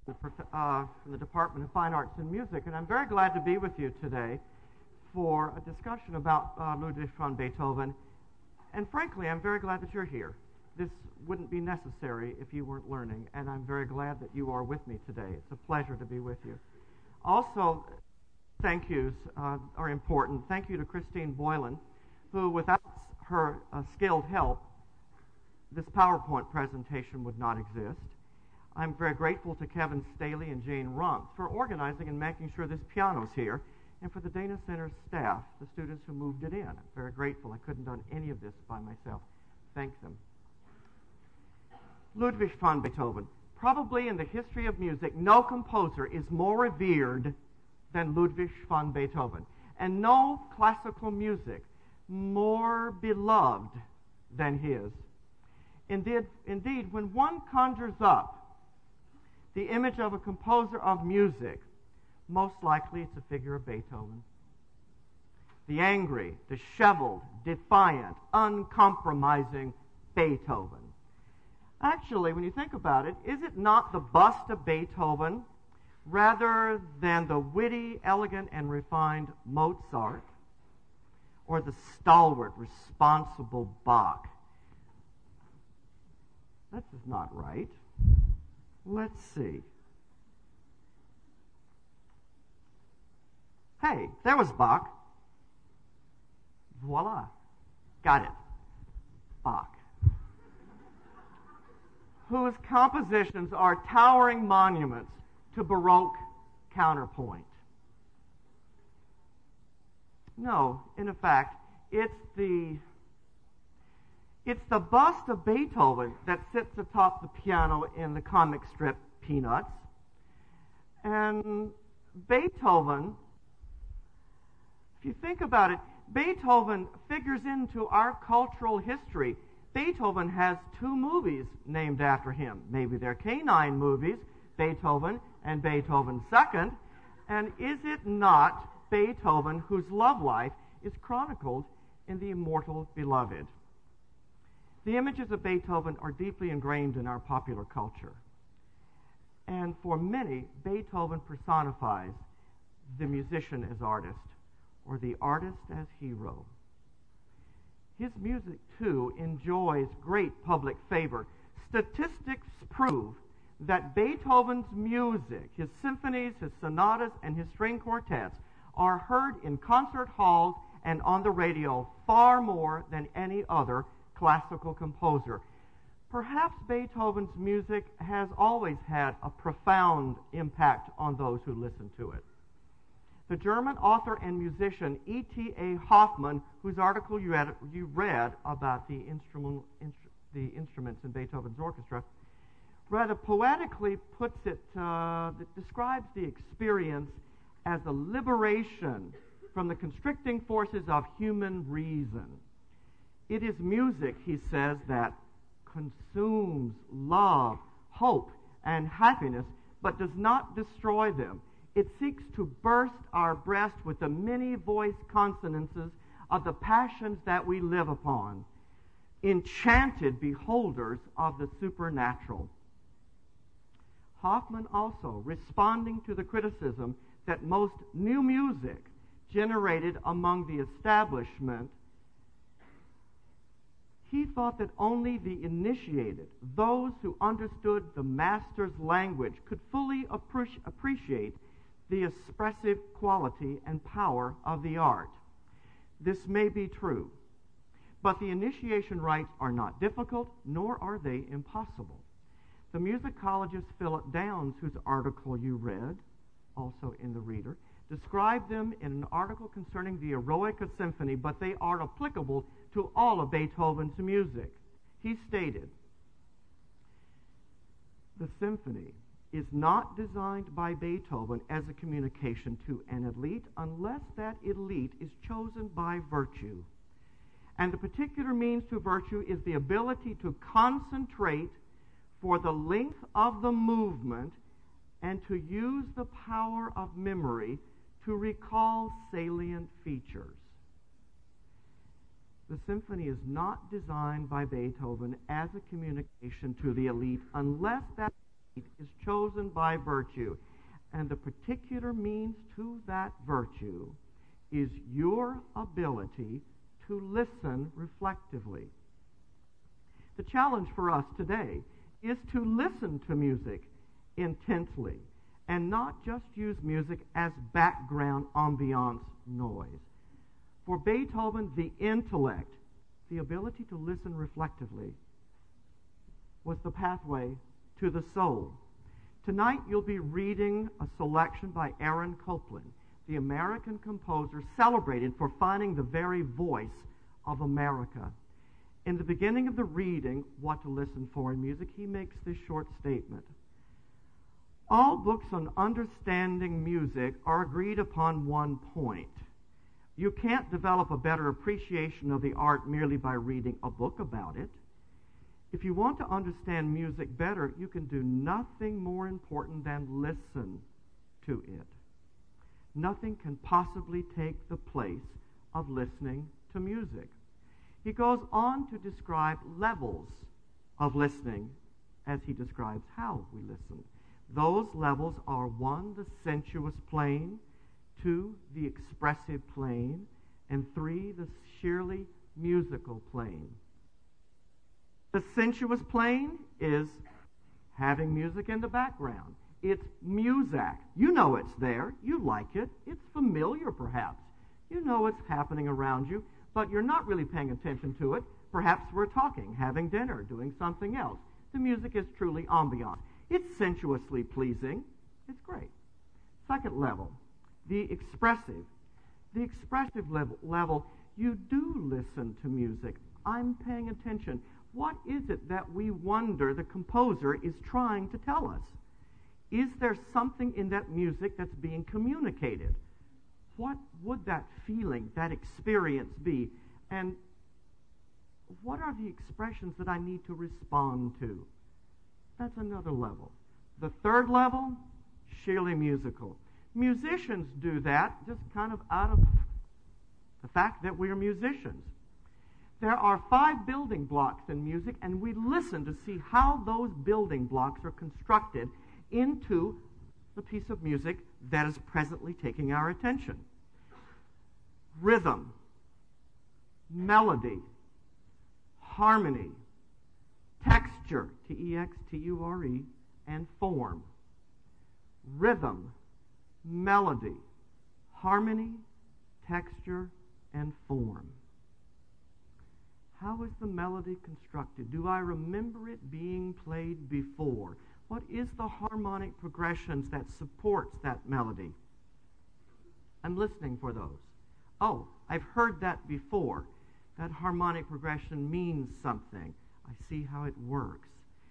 from the Department of Fine Arts and Music, and I'm very glad to be with you today for a discussion about Ludwig van Beethoven. And frankly, I'm very glad that you're here. This wouldn't be necessary if you weren't learning, and I'm very glad that you are with me today. It's a pleasure to be with you. Also, thank yous are important. Thank you to Christine Boylan, who without her skilled help, this PowerPoint presentation would not exist. I'm very grateful to Kevin Staley and Jane Rump for organizing and making sure this piano's here, and for the Dana Center staff, the students who moved it in. I'm very grateful. I couldn't have done any of this by myself. Thank them. Ludwig van Beethoven. Probably in the history of music, no composer is more revered than Ludwig van Beethoven, and no classical music more beloved than his. Indeed, when one conjures up the image of a composer of music, most likely it's a figure of Beethoven. The angry, disheveled, defiant, uncompromising Beethoven. Actually, when you think about it, is it not the bust of Beethoven rather than the witty, elegant, and refined Mozart, or the stalwart, responsible Bach? This is not right. Let's see. Hey, there was Bach. Voila. Got it. Bach. Whose compositions are towering monuments to Baroque counterpoint. No, in fact, it's the bust of Beethoven that sits atop the piano in the comic strip Peanuts. And Beethoven, if you think about it, Beethoven figures into our cultural history. Beethoven has 2 movies named after him. Maybe they're canine movies, Beethoven and Beethoven II. And is it not Beethoven whose love life is chronicled in The Immortal Beloved? The images of Beethoven are deeply ingrained in our popular culture. And for many, Beethoven personifies the musician as artist, or the artist as hero. His music, too, enjoys great public favor. Statistics prove that Beethoven's music, his symphonies, his sonatas, and his string quartets, are heard in concert halls and on the radio far more than any other classical composer. Perhaps Beethoven's music has always had a profound impact on those who listen to it. The German author and musician E.T.A. Hoffmann, whose article you read about the instruments in Beethoven's orchestra, rather poetically puts it, describes the experience as a liberation from the constricting forces of human reason. It is music, he says, that consumes love, hope, and happiness, but does not destroy them. It seeks to burst our breast with the many-voiced consonances of the passions that we live upon, enchanted beholders of the supernatural. Hoffmann also, responding to the criticism that most new music generated among the establishment, he thought that only the initiated, those who understood the master's language, could fully appreciate the expressive quality and power of the art. This may be true, but the initiation rites are not difficult, nor are they impossible. The musicologist Philip Downs, whose article you read, also in the Reader, described them in an article concerning the Eroica Symphony, but they are applicable to all of Beethoven's music. He stated, "The symphony is not designed by Beethoven as a communication to an elite unless that elite is chosen by virtue. And the particular means to virtue is the ability to concentrate for the length of the movement and to use the power of memory to recall salient features." The symphony is not designed by Beethoven as a communication to the elite unless that is chosen by virtue, and the particular means to that virtue is your ability to listen reflectively. The challenge for us today is to listen to music intently and not just use music as background ambiance noise. For Beethoven, the intellect, the ability to listen reflectively, was the pathway to the soul. Tonight you'll be reading a selection by Aaron Copland, the American composer celebrated for finding the very voice of America. In the beginning of the reading, What to Listen For in Music, he makes this short statement. All books on understanding music are agreed upon one point. You can't develop a better appreciation of the art merely by reading a book about it. If you want to understand music better, you can do nothing more important than listen to it. Nothing can possibly take the place of listening to music. He goes on to describe levels of listening as he describes how we listen. Those levels are 1, the sensuous plane, 2, the expressive plane, and 3, the sheerly musical plane. The sensuous plane is having music in the background. It's muzak. You know it's there. You like it. It's familiar, perhaps. You know it's happening around you, but you're not really paying attention to it. Perhaps we're talking, having dinner, doing something else. The music is truly ambient. It's sensuously pleasing. It's great. Second level, the expressive. The expressive level, you do listen to music. I'm paying attention. What is it that we wonder the composer is trying to tell us? Is there something in that music that's being communicated? What would that feeling, that experience be? And what are the expressions that I need to respond to? That's another level. The third level, sheerly musical. Musicians do that just kind of out of the fact that we are musicians. There are 5 building blocks in music, and we listen to see how those building blocks are constructed into the piece of music that is presently taking our attention. Rhythm, melody, harmony, texture, T-E-X-T-U-R-E, and form. Rhythm, melody, harmony, texture, and form. How is the melody constructed? Do I remember it being played before? What is the harmonic progressions that supports that melody? I'm listening for those. Oh, I've heard that before. That harmonic progression means something. I see how it works.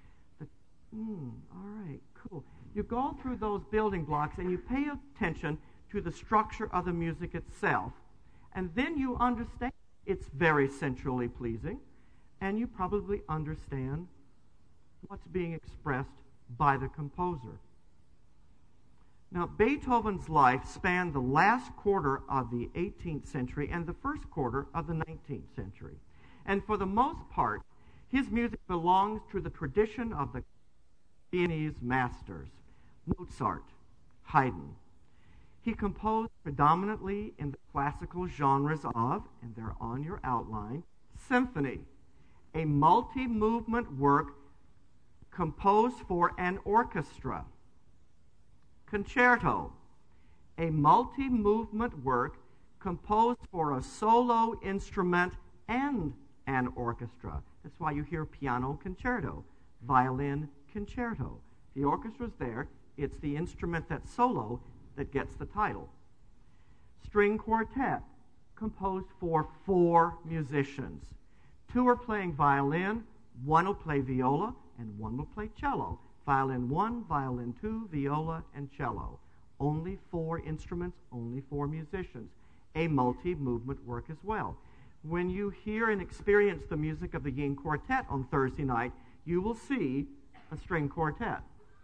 All right, cool. You go through those building blocks and you pay attention to the structure of the music itself, and then you understand it's very sensually pleasing, and you probably understand what's being expressed by the composer. Now, Beethoven's life spanned the last quarter of the 18th century and the first quarter of the 19th century. And for the most part, his music belongs to the tradition of the Viennese masters, Mozart, Haydn. He composed predominantly in the classical genres of, and they're on your outline, symphony, a multi-movement work composed for an orchestra. Concerto, a multi-movement work composed for a solo instrument and an orchestra. That's why you hear piano concerto, violin concerto. The orchestra's there. It's the instrument that's solo that gets the title. String quartet, composed for 4 musicians. 2 are playing violin, 1 will play viola, and 1 will play cello. Violin 1, violin 2, viola, and cello. Only 4 instruments, only 4 musicians. A multi-movement work as well. When you hear and experience the music of the Yin Quartet on Thursday night, you will see a string quartet.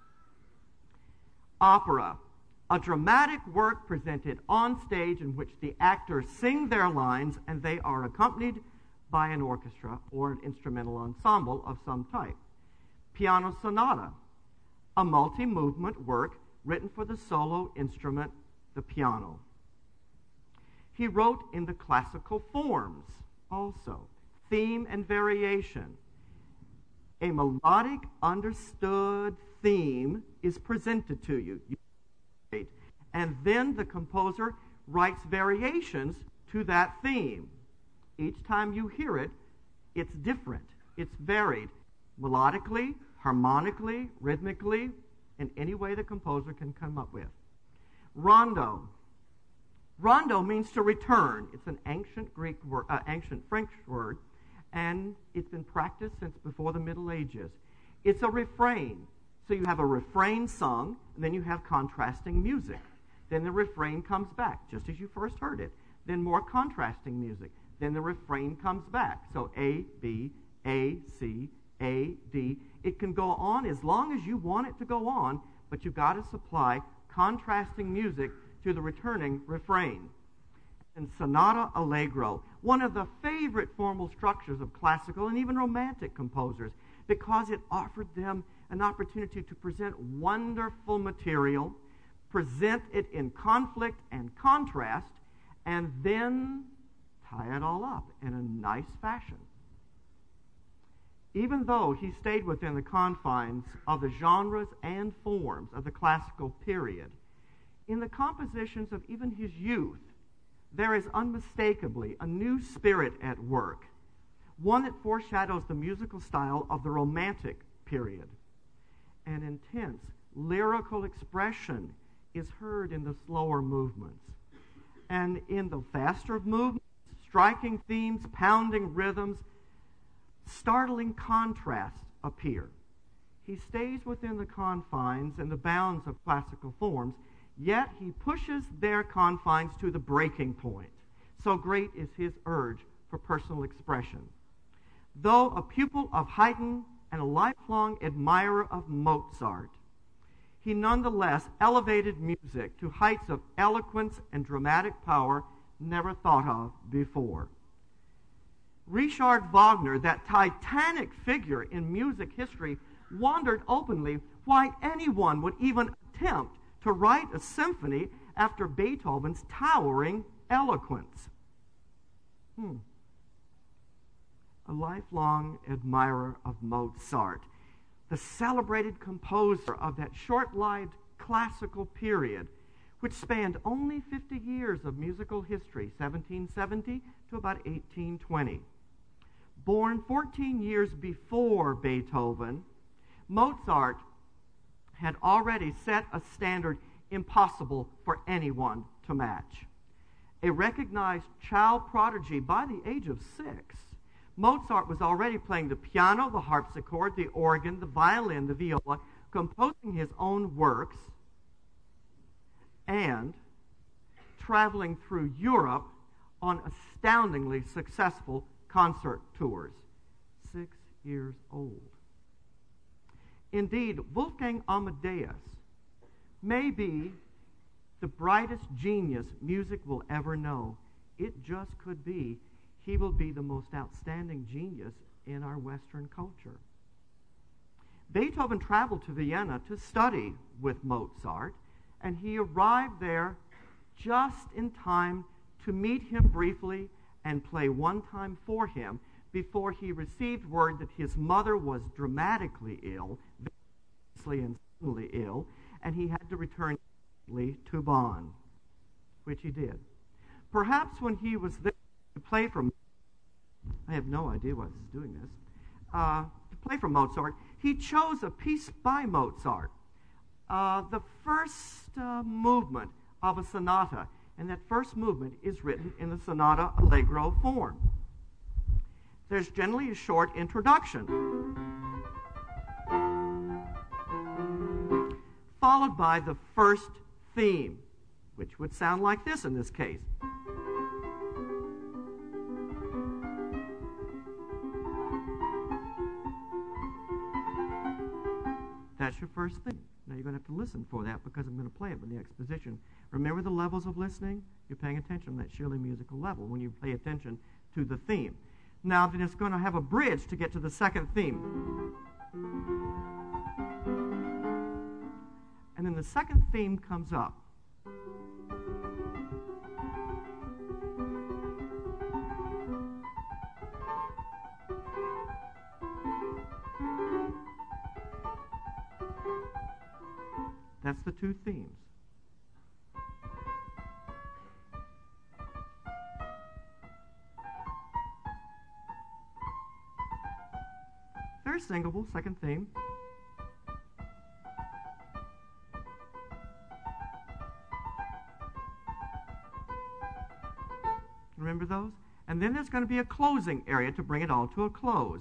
Opera, a dramatic work presented on stage in which the actors sing their lines and they are accompanied by an orchestra or an instrumental ensemble of some type. Piano sonata, a multi-movement work written for the solo instrument, the piano. He wrote in the classical forms also, theme and variation. A melodic, understood theme is presented to you. And then the composer writes variations to that theme. Each time you hear it, it's different. It's varied melodically, harmonically, rhythmically, in any way the composer can come up with. Rondo. Rondo means to return. It's an ancient ancient French word, and it's been practiced since before the Middle Ages. It's a refrain. So you have a refrain sung, and then you have contrasting music. Then the refrain comes back, just as you first heard it. Then more contrasting music. Then the refrain comes back. So A, B, A, C, A, D. It can go on as long as you want it to go on, but you've got to supply contrasting music to the returning refrain. And sonata allegro, one of the favorite formal structures of classical and even romantic composers, because it offered them an opportunity to present wonderful material, present it in conflict and contrast, and then tie it all up in a nice fashion. Even though he stayed within the confines of the genres and forms of the classical period, in the compositions of even his youth, there is unmistakably a new spirit at work, one that foreshadows the musical style of the Romantic period. An intense lyrical expression is heard in the slower movements. And in the faster movements, striking themes, pounding rhythms, startling contrasts appear. He stays within the confines and the bounds of classical forms, yet he pushes their confines to the breaking point. So great is his urge for personal expression. Though a pupil of Haydn and a lifelong admirer of Mozart, he nonetheless elevated music to heights of eloquence and dramatic power never thought of before. Richard Wagner, that titanic figure in music history, wondered openly why anyone would even attempt to write a symphony after Beethoven's towering eloquence. A lifelong admirer of Mozart, the celebrated composer of that short-lived classical period, which spanned only 50 years of musical history, 1770 to about 1820. Born 14 years before Beethoven, Mozart had already set a standard impossible for anyone to match. A recognized child prodigy by the age of 6, Mozart was already playing the piano, the harpsichord, the organ, the violin, the viola, composing his own works, and traveling through Europe on astoundingly successful concert tours. 6 years old. Indeed, Wolfgang Amadeus may be the brightest genius music will ever know. It just could be. He will be the most outstanding genius in our Western culture. Beethoven traveled to Vienna to study with Mozart, and he arrived there just in time to meet him briefly and play one time for him before he received word that his mother was dramatically ill, and suddenly ill, and he had to return to Bonn, which he did. Perhaps when he was there to play for, I have no idea why this is doing this, to play for Mozart, he chose a piece by Mozart, the first movement of a sonata, and that first movement is written in the sonata allegro form. There's generally a short introduction, followed by the first theme, which would sound like this in this case. That's your first theme. Now you're going to have to listen for that because I'm going to play it with the exposition. Remember the levels of listening? You're paying attention to that sheerly musical level when you pay attention to the theme. Now then it's going to have a bridge to get to the second theme. the second theme comes up, that's the two themes. Very singable, second theme. Remember those? And then there's going to be a closing area to bring it all to a close.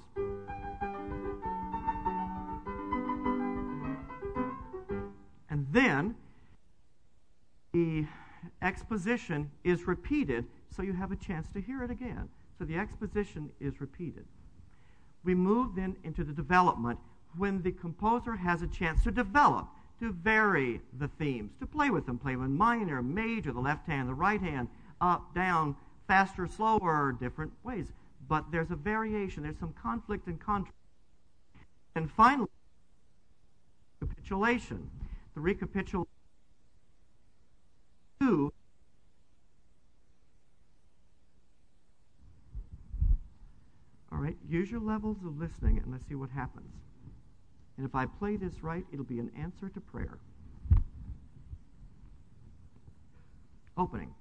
And then the exposition is repeated, so you have a chance to hear it again. So the exposition is repeated. We move then into the development when the composer has a chance to develop, to vary the themes, to play with them, play with minor, major, the left hand, the right hand, up, down, faster, slower, different ways. But there's a variation, there's some conflict and contrast. And finally, recapitulation. The recapitulation all right, use your levels of listening and let's see what happens. And if I play this right, it'll be an answer to prayer. Opening.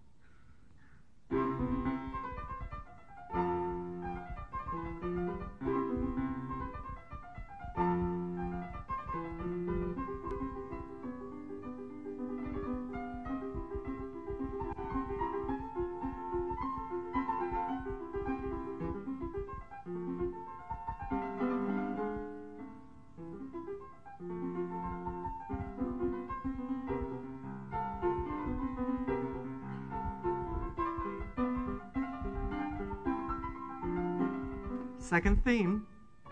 Second theme.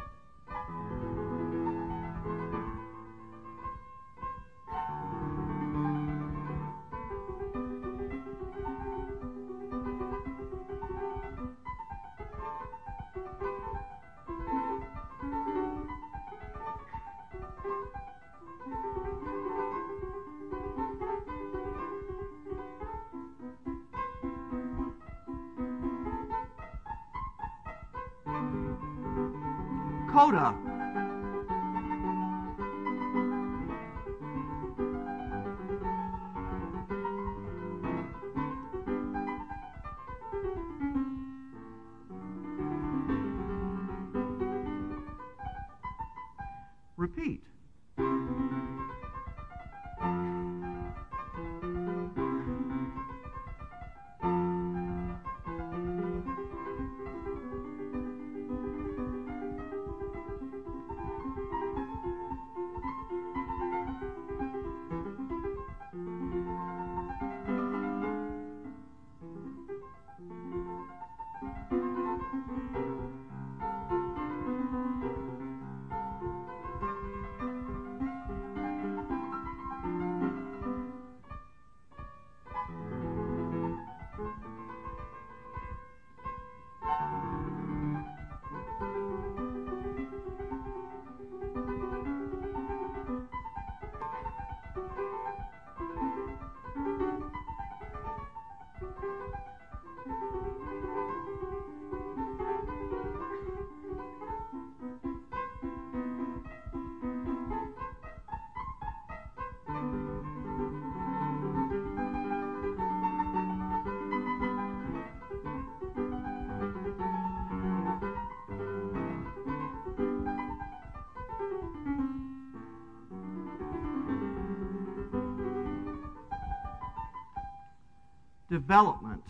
Coda. Repeat. Development.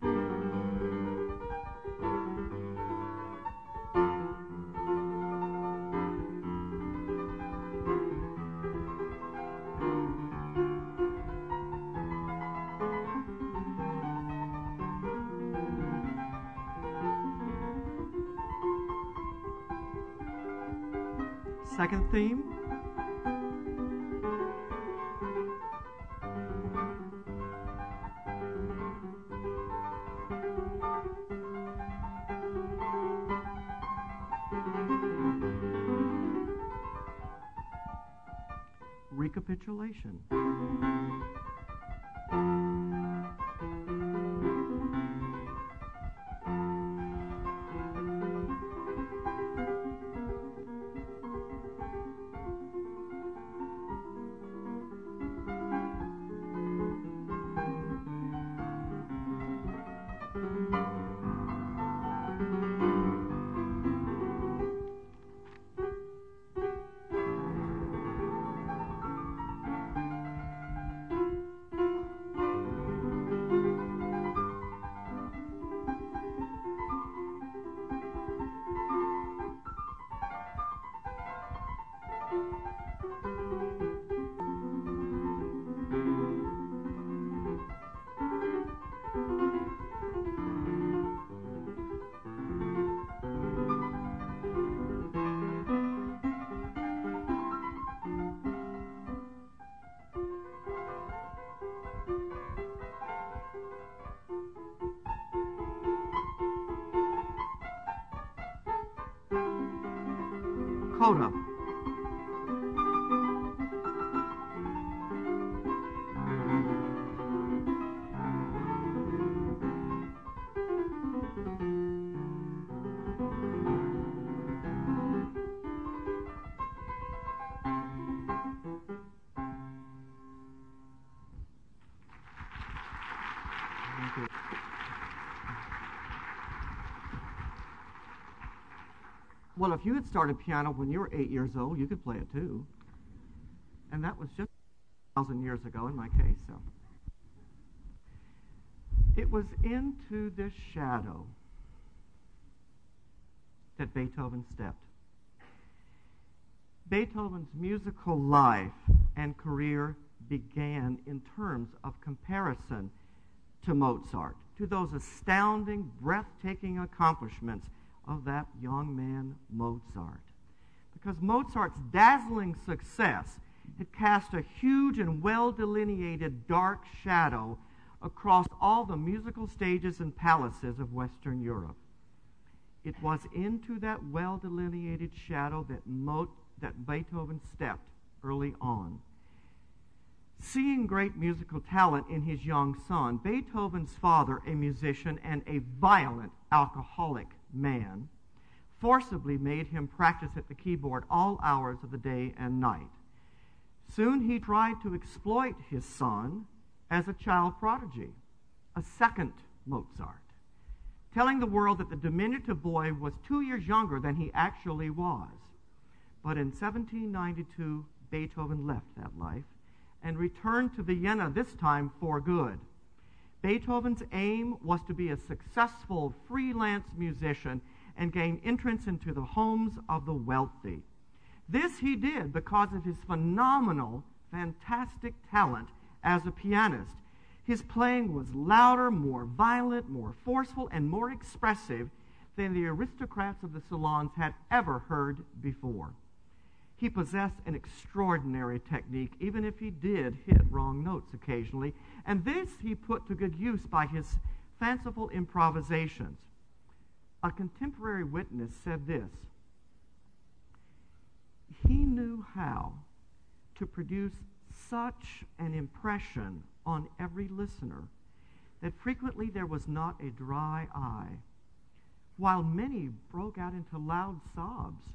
Second theme. recapitulation. Coda. Well, if you had started piano when you were 8 years old, you could play it too. And that was just 1,000 years ago in my case. So it was into this shadow that Beethoven stepped. Beethoven's musical life and career began in terms of comparison to Mozart, to those astounding, breathtaking accomplishments of that young man, Mozart. Because Mozart's dazzling success had cast a huge and well-delineated dark shadow across all the musical stages and palaces of Western Europe. It was into that well-delineated shadow that Beethoven stepped early on. Seeing great musical talent in his young son, Beethoven's father, a musician and a violent alcoholic man, forcibly made him practice at the keyboard all hours of the day and night. Soon he tried to exploit his son as a child prodigy, a second Mozart, telling the world that the diminutive boy was 2 years younger than he actually was. But in 1792, Beethoven left that life and returned to Vienna, this time for good. Beethoven's aim was to be a successful freelance musician and gain entrance into the homes of the wealthy. This he did because of his phenomenal, fantastic talent as a pianist. His playing was louder, more violent, more forceful, and more expressive than the aristocrats of the salons had ever heard before. He possessed an extraordinary technique, even if he did hit wrong notes occasionally, and this he put to good use by his fanciful improvisations. A contemporary witness said this: he knew how to produce such an impression on every listener that frequently there was not a dry eye, while many broke out into loud sobs.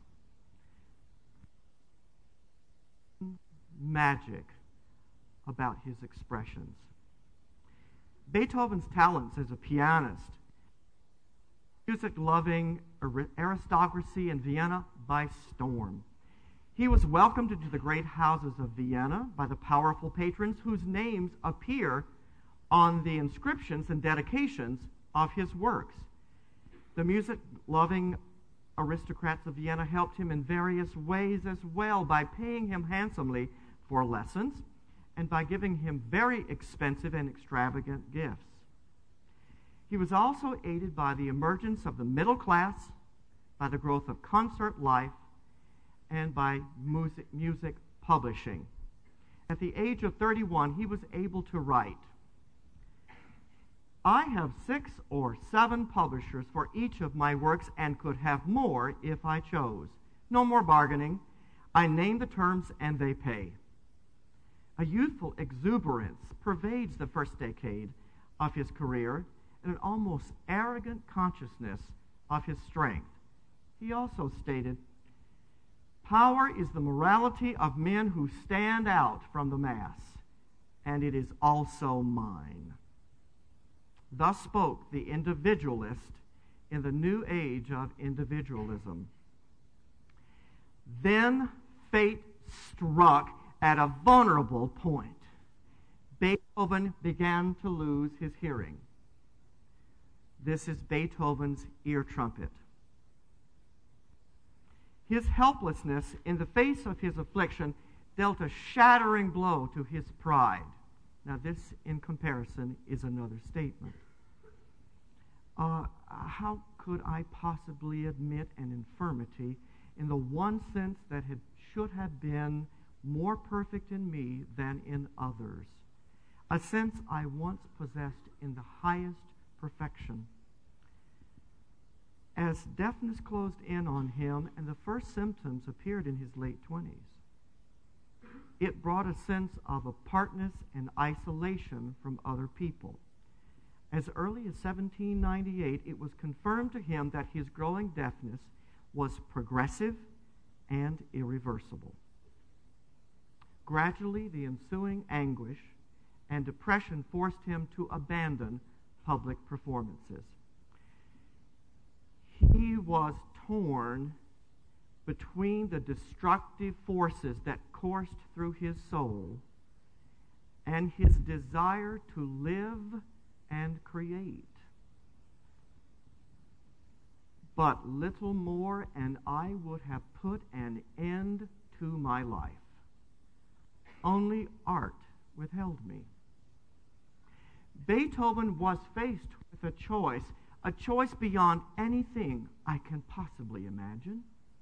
Magic about his expressions. Beethoven's talents as a pianist, music-loving aristocracy in Vienna by storm. He was welcomed into the great houses of Vienna by the powerful patrons whose names appear on the inscriptions and dedications of his works. The music-loving aristocrats of Vienna helped him in various ways as well, by paying him handsomely for lessons and by giving him very expensive and extravagant gifts. He was also aided by the emergence of the middle class, by the growth of concert life, and by music publishing. At the age of 31, he was able to write, "I have 6 or 7 publishers for each of my works and could have more if I chose. No more bargaining. I name the terms and they pay." A youthful exuberance pervades the first decade of his career and an almost arrogant consciousness of his strength. He also stated, "Power is the morality of men who stand out from the mass, and it is also mine." Thus spoke the individualist in the new age of individualism. Then fate struck at a vulnerable point. Beethoven began to lose his hearing. This is Beethoven's ear trumpet. His helplessness in the face of his affliction dealt a shattering blow to his pride. Now this, in comparison, is another statement. How could I possibly admit an infirmity in the one sense that should have been more perfect in me than in others? A sense I once possessed in the highest perfection. As deafness closed in on him and the first symptoms appeared in his late 20s, it brought a sense of apartness and isolation from other people. As early as 1798, it was confirmed to him that his growing deafness was progressive and irreversible. Gradually, the ensuing anguish and depression forced him to abandon public performances. He was torn between the destructive forces that coursed through his soul and his desire to live and create. But little more, and I would have put an end to my life. Only art withheld me. Beethoven was faced with a choice beyond anything I can possibly imagine.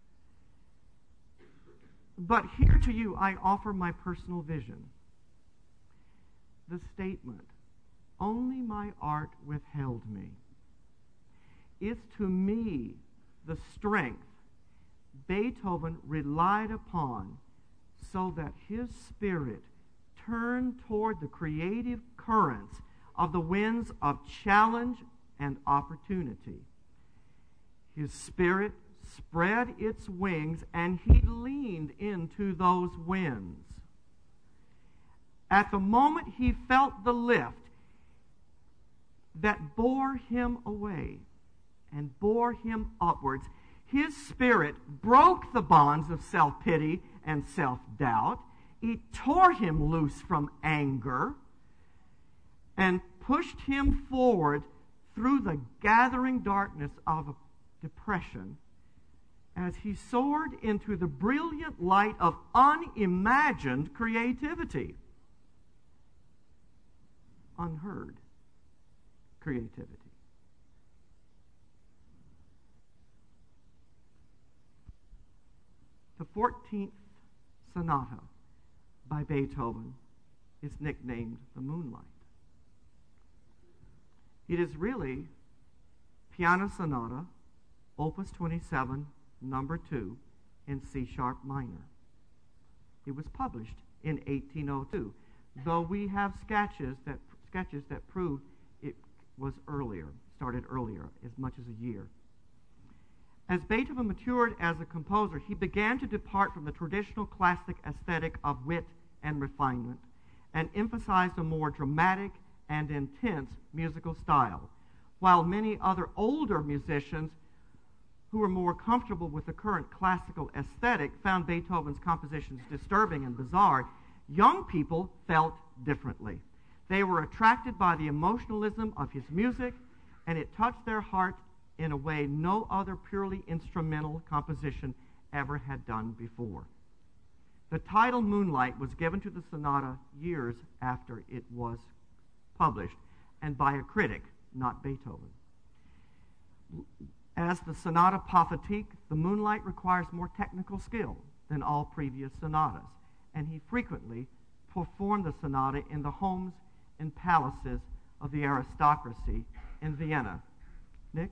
But here to you I offer my personal vision. The statement, "Only my art withheld me," is to me the strength Beethoven relied upon so that his spirit turned toward the creative currents of the winds of challenge and opportunity. His spirit spread its wings and he leaned into those winds. At the moment he felt the lift that bore him away and bore him upwards, his spirit broke the bonds of self-pity and self-doubt. It tore him loose from anger and pushed him forward through the gathering darkness of depression as he soared into the brilliant light of unimagined creativity. Unheard creativity. The 14th Sonata by Beethoven is nicknamed the Moonlight. It is really Piano Sonata, Opus 27, number 2, in C-sharp minor. It was published in 1802, though we have sketches that prove it was earlier, started earlier, as much as a year. As Beethoven matured as a composer, he began to depart from the traditional classic aesthetic of wit and refinement and emphasized a more dramatic and intense musical style, while many other older musicians who were more comfortable with the current classical aesthetic found Beethoven's compositions disturbing and bizarre. Young people felt differently. They were attracted by the emotionalism of his music, and it touched their heart in a way no other purely instrumental composition ever had done before. The title Moonlight was given to the sonata years after it was published, and by a critic, not Beethoven. As the Sonata Pathétique, the Moonlight requires more technical skill than all previous sonatas, and he frequently performed the sonata in the homes and palaces of the aristocracy in Vienna. Nick?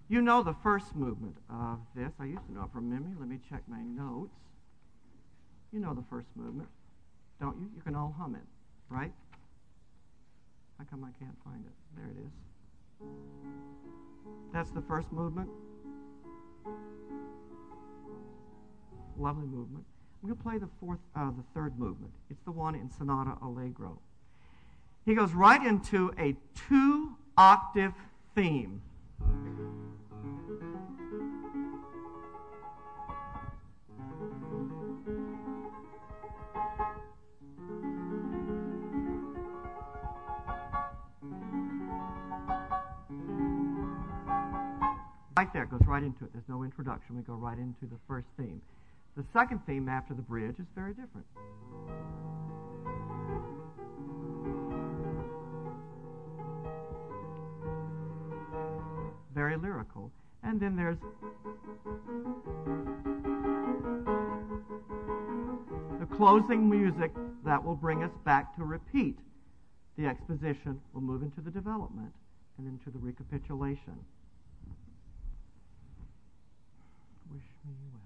You know the first movement of this. I used to know it from memory. Let me check my notes. You know the first movement, don't you? You can all hum it, right? How come I can't find it? There it is. That's the first movement. Lovely movement. I'm going to play the third movement. It's the one in Sonata Allegro. He goes right into a 2-octave theme. Right there, it goes right into it. There's no introduction. We go right into the first theme. The second theme after the bridge is very different. Very lyrical. And then there's the closing music that will bring us back to repeat. The exposition will move into the development and into the recapitulation. Wish me well.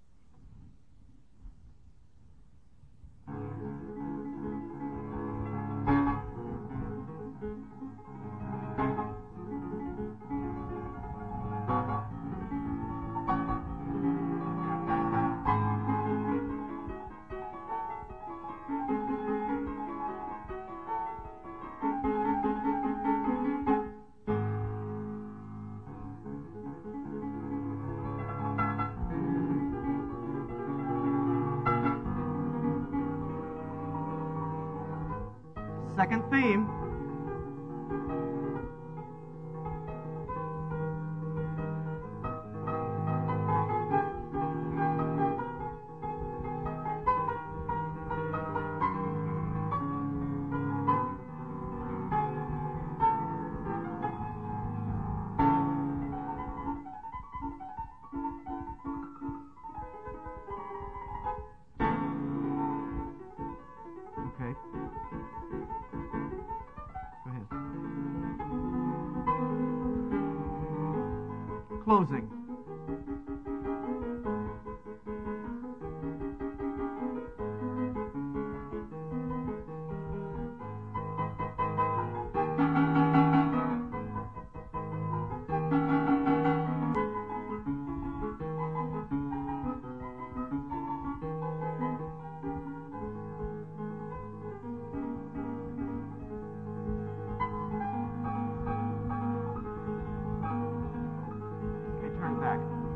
Second theme. Okay. Go ahead. Closing. Back.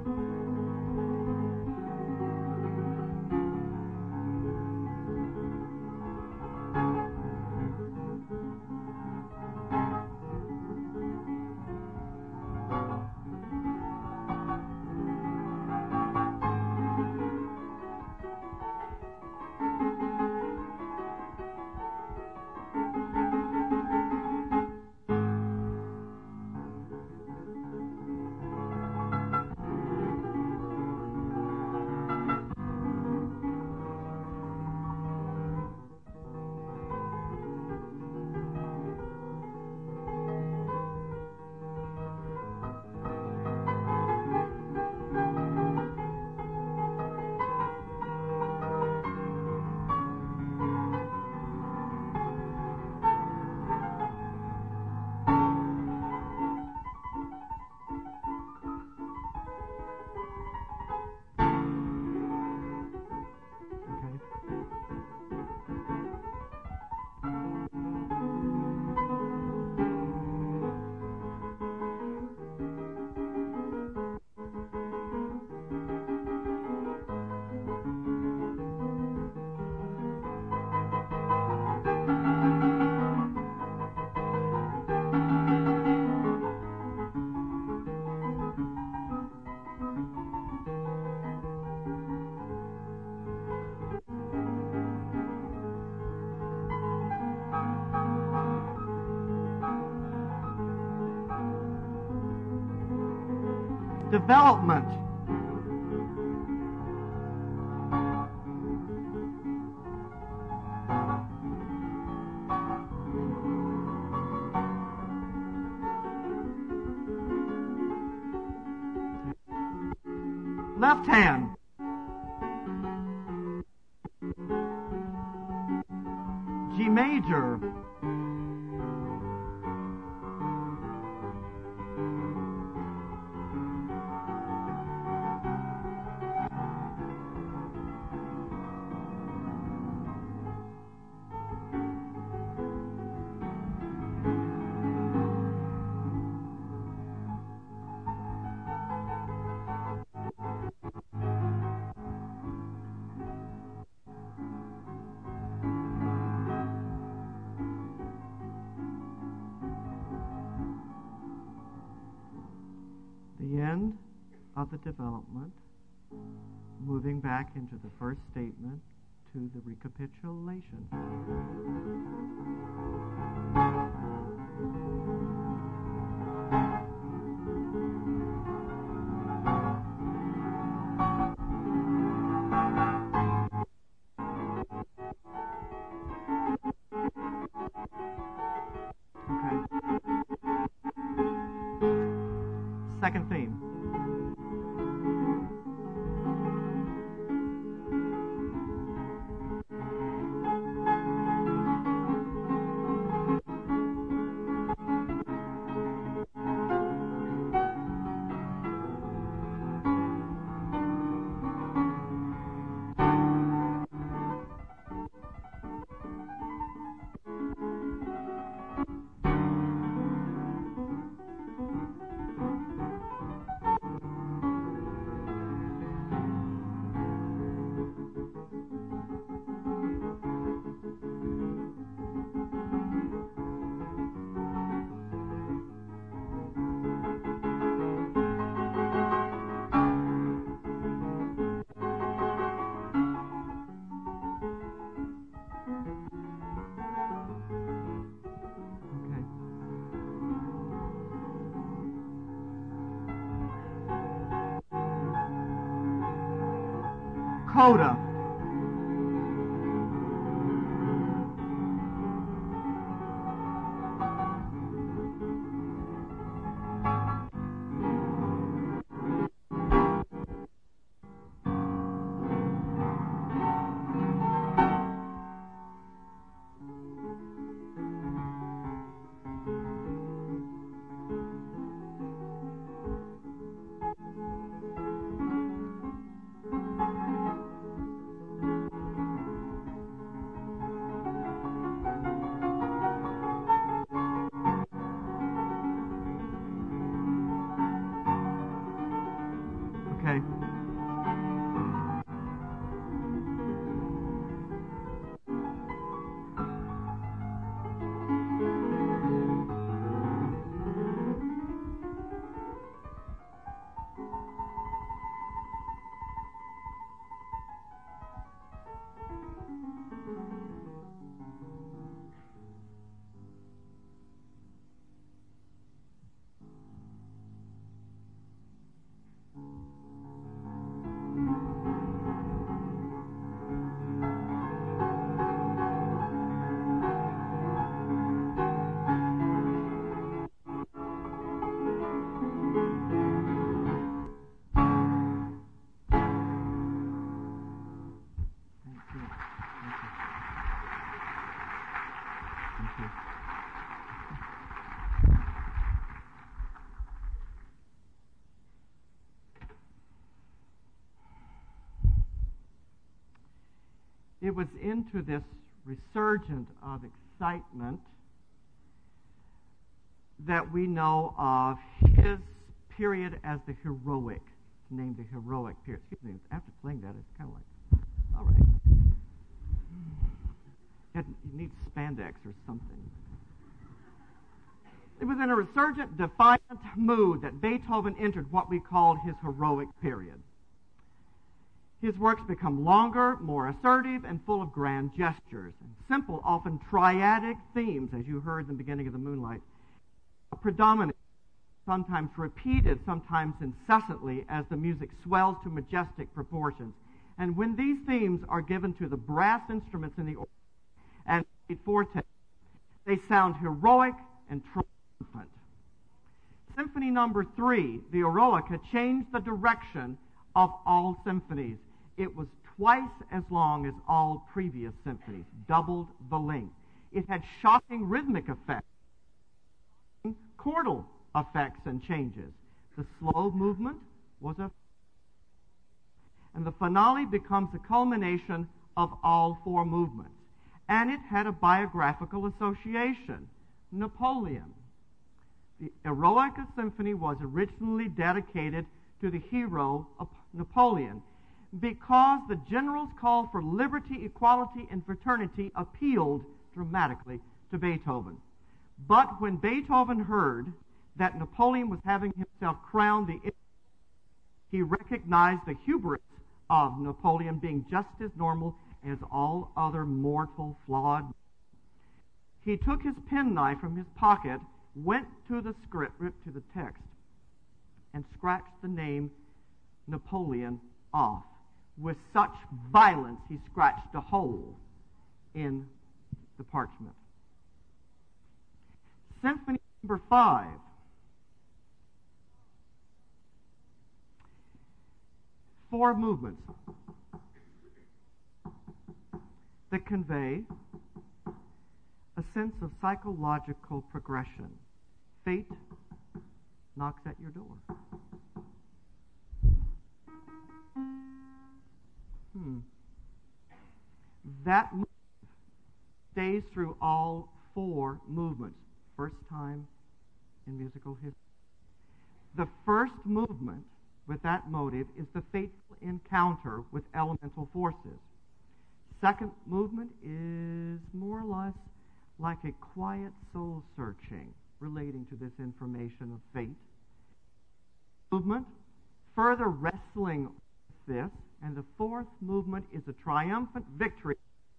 Development. Left hand. G major. The end of the development, moving back into the first statement to the recapitulation. Second theme. Coda. Okay. It was into this resurgence of excitement that we know of his period as the heroic, named the heroic period. Excuse me, after playing that, it's kind of like, all right. You need spandex or something. It was in a resurgent, defiant mood that Beethoven entered what we called his heroic period. His works become longer, more assertive, and full of grand gestures. And simple, often triadic themes, as you heard in the beginning of the Moonlight, predominate, sometimes repeated, sometimes incessantly, as the music swells to majestic proportions. And when these themes are given to the brass instruments in the organ and forte, they sound heroic and triumphant. Symphony number 3, the Eroica, changed the direction of all symphonies. It was twice as long as all previous symphonies, doubled the length. It had shocking rhythmic effects, chordal effects and changes. The slow movement was and the finale becomes the culmination of all four movements. And it had a biographical association, Napoleon. The Eroica Symphony was originally dedicated to the hero of Napoleon because the general's call for liberty, equality, and fraternity appealed dramatically to Beethoven. But when Beethoven heard that Napoleon was having himself crowned he recognized the hubris of Napoleon being just as normal as all other mortal flawed. He took his penknife from his pocket, went to the script, to the text, and scratched the name Napoleon off. With such violence, he scratched a hole in the parchment. Symphony number 5. Four movements that convey a sense of psychological progression. Fate knocks at your door. That move stays through all four movements. First time in musical history. The first movement with that motive is the fateful encounter with elemental forces. Second movement is more or less like a quiet soul searching relating to this information of fate. Movement, further wrestling with this, and the fourth movement is a triumphant victory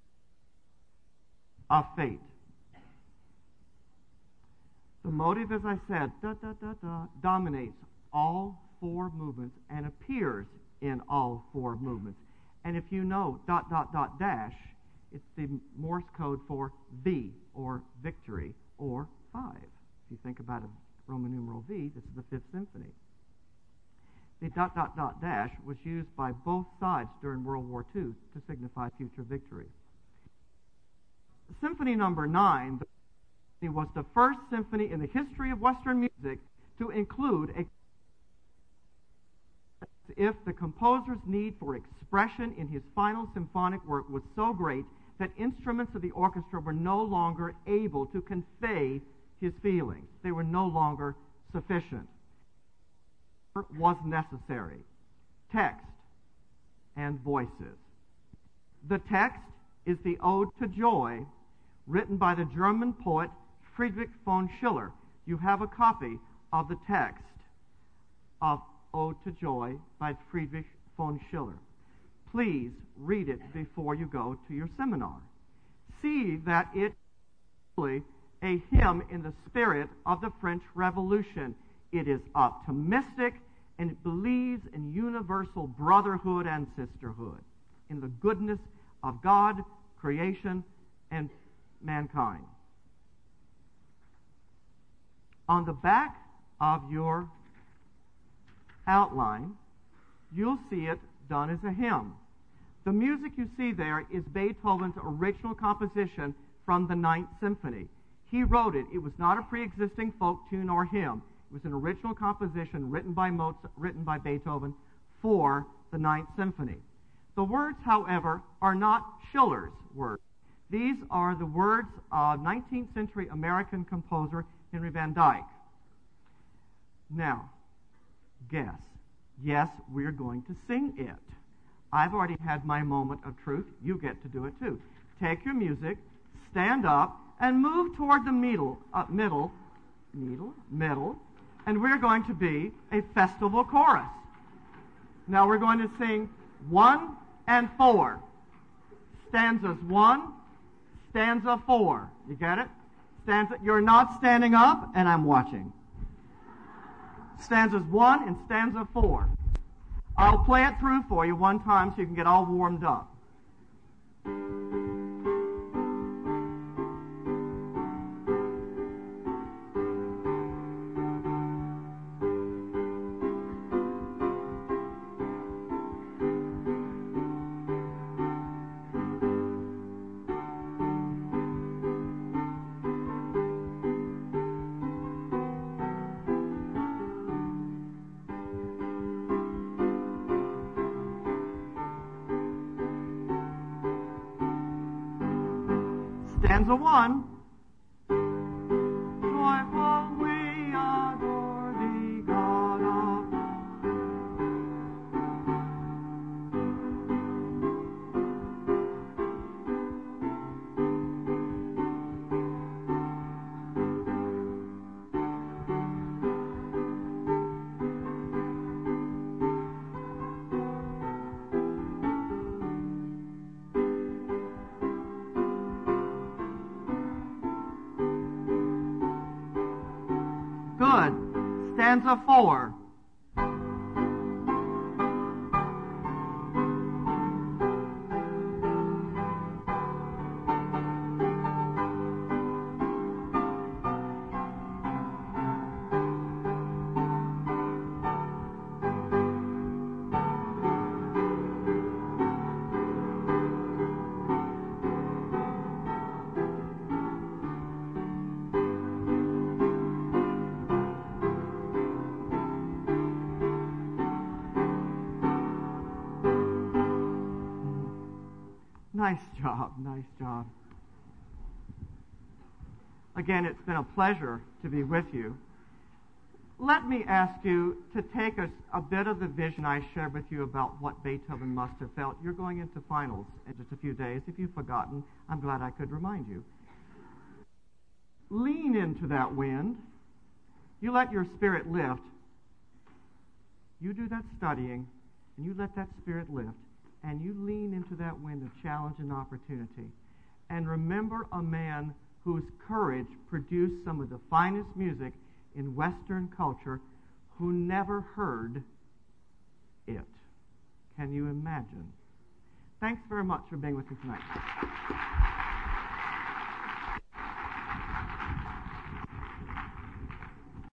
of fate. The motive, as I said, dominates all four movements and appears in all four movements. And if you know ... it's the Morse code for V, or victory, or 5. If you think about a Roman numeral V, this is the Fifth Symphony. The ... was used by both sides during World War II to signify future victory. Symphony number 9 was the first symphony in the history of Western music to include if the composer's need for expression in his final symphonic work was so great that instruments of the orchestra were no longer able to convey his feelings. They were no longer sufficient. Was necessary. Text and voices. The text is the Ode to Joy, written by the German poet Friedrich von Schiller. You have a copy of the text of Ode to Joy by Friedrich von Schiller. Please read it before you go to your seminar. See that it is a hymn in the spirit of the French Revolution. It is optimistic, and it believes in universal brotherhood and sisterhood, in the goodness of God, creation, and mankind. On the back of your outline, you'll see it done as a hymn. The music you see there is Beethoven's original composition from the Ninth Symphony. He wrote it. It was not a pre-existing folk tune or hymn. It was an original composition written by Beethoven for the Ninth Symphony. The words, however, are not Schiller's words. These are the words of 19th century American composer Henry Van Dyke. Now, guess. Yes, we're going to sing it. I've already had my moment of truth. You get to do it too. Take your music, stand up, and move toward the middle, and we're going to be a festival chorus. Now we're going to sing 1 and 4. Stanzas 1, stanza 4. You get it? You're not standing up, and I'm watching. Stanzas 1 and stanza 4. I'll play it through for you one time so you can get all warmed up. stanza 1. Joyful we adore thee, God of Good. Stanza 4. Nice job, nice job. Again, it's been a pleasure to be with you. Let me ask you to take a bit of the vision I shared with you about what Beethoven must have felt. You're going into finals in just a few days. If you've forgotten, I'm glad I could remind you. Lean into that wind. You let your spirit lift. You do that studying, and you let that spirit lift. And you lean into that wind of challenge and opportunity. And remember a man whose courage produced some of the finest music in Western culture who never heard it. Can you imagine? Thanks very much for being with me tonight.